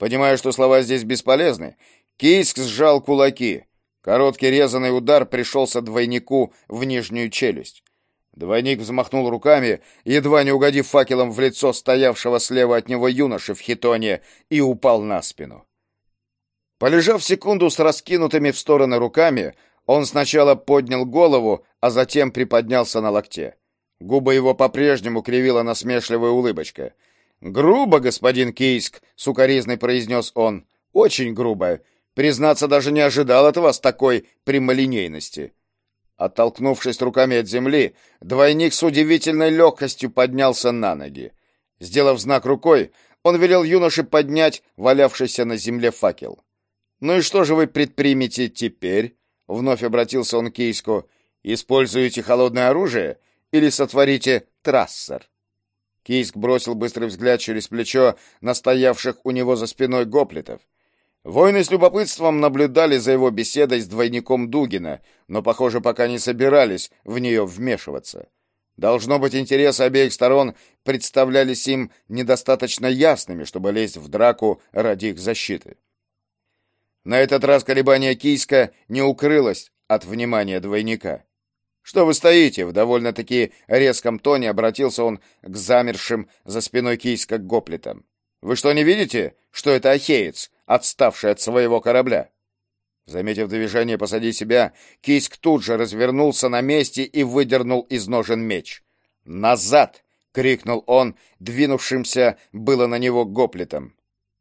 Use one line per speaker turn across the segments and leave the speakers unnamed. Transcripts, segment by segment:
Понимая, что слова здесь бесполезны, Кийск сжал кулаки. Короткий резаный удар пришелся двойнику в нижнюю челюсть. Двойник взмахнул руками, едва не угодив факелом в лицо стоявшего слева от него юноши в хитоне, и упал на спину. Полежав секунду с раскинутыми в стороны руками, он сначала поднял голову, а затем приподнялся на локте. Губы его по-прежнему кривила насмешливая улыбочка. «Грубо, господин Кийск», — сукоризной произнес он. «Очень грубо. Признаться, даже не ожидал от вас такой прямолинейности». Оттолкнувшись руками от земли, двойник с удивительной легкостью поднялся на ноги. Сделав знак рукой, он велел юноше поднять валявшийся на земле факел. «Ну и что же вы предпримете теперь?» — вновь обратился он к Кийску. «Используете холодное оружие или сотворите трассер?» Кийск бросил быстрый взгляд через плечо на стоявших у него за спиной гоплитов. Воины с любопытством наблюдали за его беседой с двойником Дугина, но, похоже, пока не собирались в нее вмешиваться. Должно быть, интересы обеих сторон представлялись им недостаточно ясными, чтобы лезть в драку ради их защиты. На этот раз колебание Кийска не укрылось от внимания двойника. «Что вы стоите?» — в довольно-таки резком тоне обратился он к замершим за спиной Кийска гоплитам. «Вы что, не видите, что это ахеец, отставший от своего корабля?» Заметив движение позади себя, Кийск тут же развернулся на месте и выдернул из ножен меч. «Назад!» — крикнул он, двинувшимся было на него гоплитом.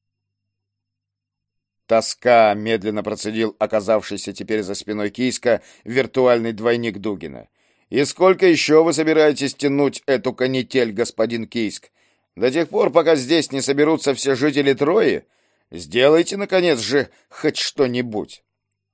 «Тоска!» — медленно процедил оказавшийся теперь за спиной Кийска виртуальный двойник Дугина. «И сколько еще вы собираетесь тянуть эту канитель, господин Кийск? До тех пор, пока здесь не соберутся все жители Трои? Сделайте, наконец же, хоть что-нибудь!»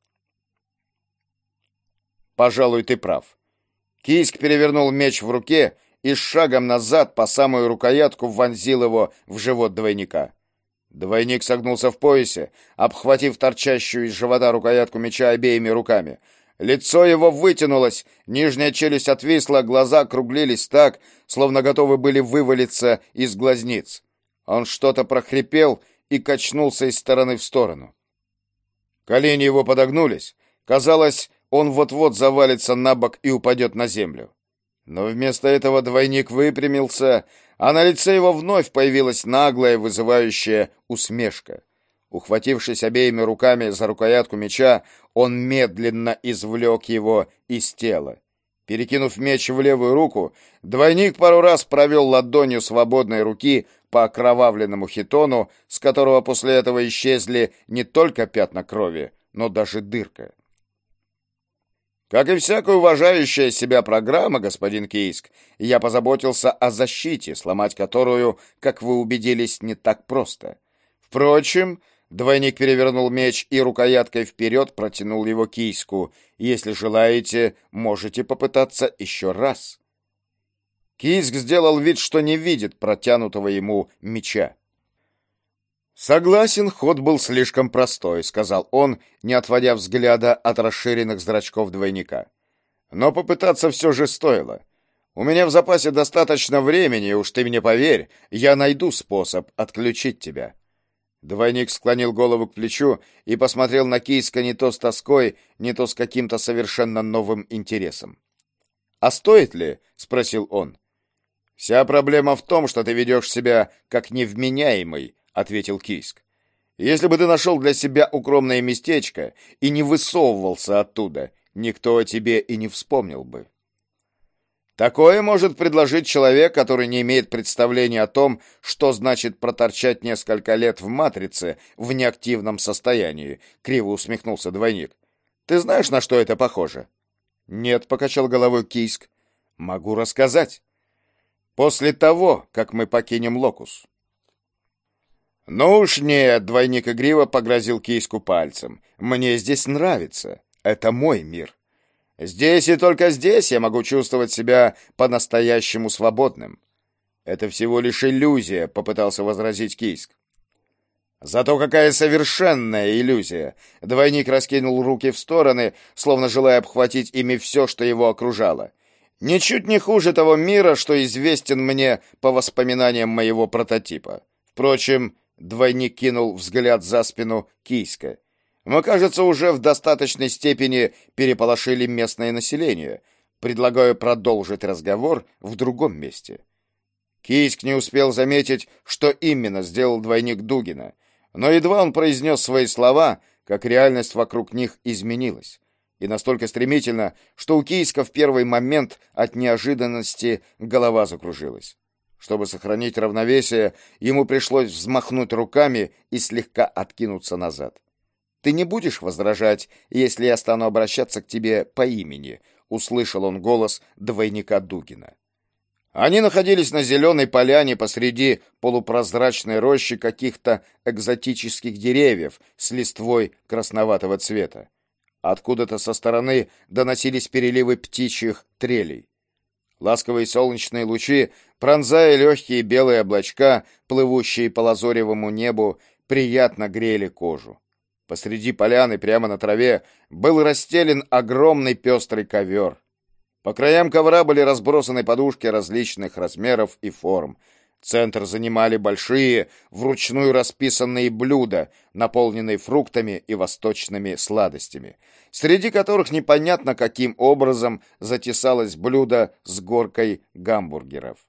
«Пожалуй, ты прав». Кийск перевернул меч в руке и с шагом назад по самую рукоятку вонзил его в живот двойника. Двойник согнулся в поясе, обхватив торчащую из живота рукоятку меча обеими руками. Лицо его вытянулось, нижняя челюсть отвисла, глаза округлились так, словно готовы были вывалиться из глазниц. Он что-то прохрипел и качнулся из стороны в сторону. Колени его подогнулись. Казалось, он вот-вот завалится на бок и упадет на землю. Но вместо этого двойник выпрямился, а на лице его вновь появилась наглая, вызывающая усмешка. Ухватившись обеими руками за рукоятку меча, он медленно извлек его из тела. Перекинув меч в левую руку, двойник пару раз провел ладонью свободной руки по окровавленному хитону, с которого после этого исчезли не только пятна крови, но даже дырка. Как и всякая уважающая себя программа, господин Кийск, я позаботился о защите, сломать которую, как вы убедились, не так просто. Впрочем, двойник перевернул меч и рукояткой вперед протянул его Кийску. Если желаете, можете попытаться еще раз. Кийск сделал вид, что не видит протянутого ему меча. «Согласен, ход был слишком простой», — сказал он, не отводя взгляда от расширенных зрачков двойника. «Но попытаться все же стоило. У меня в запасе достаточно времени, уж ты мне поверь, я найду способ отключить тебя». Двойник склонил голову к плечу и посмотрел на Кийска не то с тоской, не то с каким-то совершенно новым интересом. «А стоит ли?» — спросил он. «Вся проблема в том, что ты ведешь себя как невменяемый», — ответил Кийск. «Если бы ты нашел для себя укромное местечко и не высовывался оттуда, никто о тебе и не вспомнил бы». Такое может предложить человек, который не имеет представления о том, что значит проторчать несколько лет в матрице в неактивном состоянии, криво усмехнулся двойник. Ты знаешь, на что это похоже? Нет, покачал головой Кийск. Могу рассказать. После того, как мы покинем Локус. «Ну уж нет», — двойник игриво погрозил Кийску пальцем. «Мне здесь нравится. Это мой мир. Здесь и только здесь я могу чувствовать себя по-настоящему свободным». «Это всего лишь иллюзия», — попытался возразить Кийск. «Зато какая совершенная иллюзия!» Двойник раскинул руки в стороны, словно желая обхватить ими все, что его окружало. «Ничуть не хуже того мира, что известен мне по воспоминаниям моего прототипа. Впрочем, Двойник кинул взгляд за спину Кийска. Мы, кажется, уже в достаточной степени переполошили местное население. Предлагаю продолжить разговор в другом месте. Кийск не успел заметить, что именно сделал двойник Дугина, но едва он произнес свои слова, как реальность вокруг них изменилась. И настолько стремительно, что у Кийска в первый момент от неожиданности голова закружилась. Чтобы сохранить равновесие, ему пришлось взмахнуть руками и слегка откинуться назад. «Ты не будешь возражать, если я стану обращаться к тебе по имени?» — услышал он голос двойника Дугина. Они находились на зеленой поляне посреди полупрозрачной рощи каких-то экзотических деревьев с листвой красноватого цвета. Откуда-то со стороны доносились переливы птичьих трелей. Ласковые солнечные лучи, пронзая легкие белые облачка, плывущие по лазоревому небу, приятно грели кожу. Посреди поляны, прямо на траве, был расстелен огромный пестрый ковер. По краям ковра были разбросаны подушки различных размеров и форм. Центр занимали большие, вручную расписанные блюда, наполненные фруктами и восточными сладостями, среди которых непонятно каким образом затесалось блюдо с горкой гамбургеров.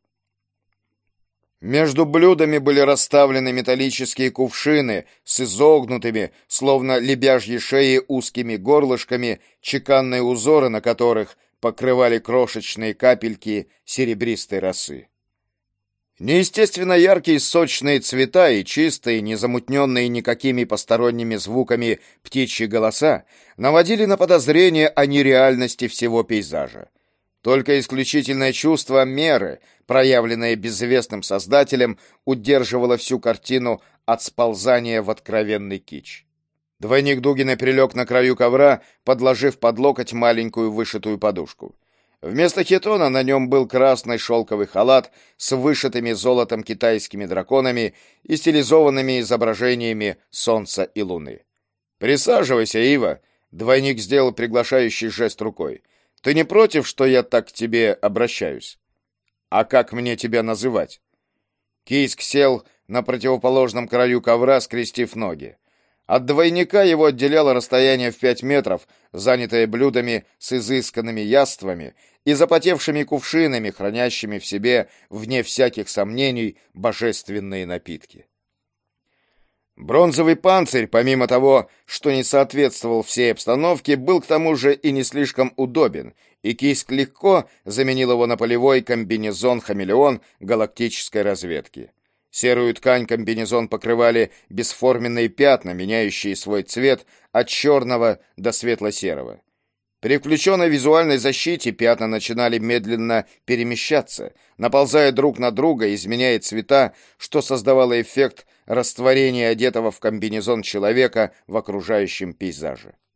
Между блюдами были расставлены металлические кувшины с изогнутыми, словно лебяжьи шеи, узкими горлышками, чеканные узоры на которых покрывали крошечные капельки серебристой росы. Неестественно яркие сочные цвета и чистые, не замутненные никакими посторонними звуками птичьи голоса наводили на подозрение о нереальности всего пейзажа. Только исключительное чувство меры, проявленное безвестным создателем, удерживало всю картину от сползания в откровенный кич. Двойник Дугина прилег на краю ковра, подложив под локоть маленькую вышитую подушку. Вместо хитона на нем был красный шелковый халат с вышитыми золотом китайскими драконами и стилизованными изображениями солнца и луны. «Присаживайся, Ива!» — двойник сделал приглашающий жест рукой. «Ты не против, что я так к тебе обращаюсь? А как мне тебя называть?» Кийск сел на противоположном краю ковра, скрестив ноги. От двойника его отделяло расстояние в 5 метров, занятое блюдами с изысканными яствами и запотевшими кувшинами, хранящими в себе, вне всяких сомнений, божественные напитки. Бронзовый панцирь, помимо того, что не соответствовал всей обстановке, был к тому же и не слишком удобен, и Кийск легко заменил его на полевой комбинезон-хамелеон галактической разведки. Серую ткань комбинезон покрывали бесформенные пятна, меняющие свой цвет от черного до светло-серого. При включенной визуальной защите пятна начинали медленно перемещаться, наползая друг на друга, изменяя цвета, что создавало эффект растворения одетого в комбинезон человека в окружающем пейзаже.